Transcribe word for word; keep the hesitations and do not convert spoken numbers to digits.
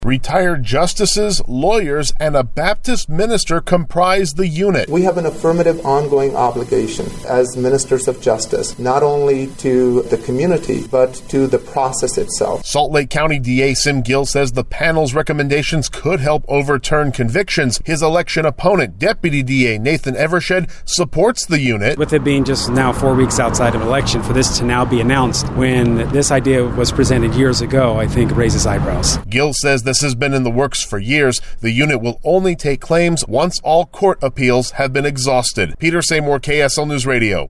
Retired justices, lawyers, and a Baptist minister comprise the unit. We have an affirmative ongoing obligation as ministers of justice, not only to the community, but to the process itself. Salt Lake County D A Sim Gill says the panel's recommendations could help overturn convictions. His election opponent, Deputy D A Nathan Evershed, supports the unit. With it being just now four weeks outside of election, for this to now be announced when this idea was presented years ago, I think raises eyebrows. Gill says this has been in the works for years. The unit will only take claims once all court appeals have been exhausted. Peter Seymour, K S L News Radio.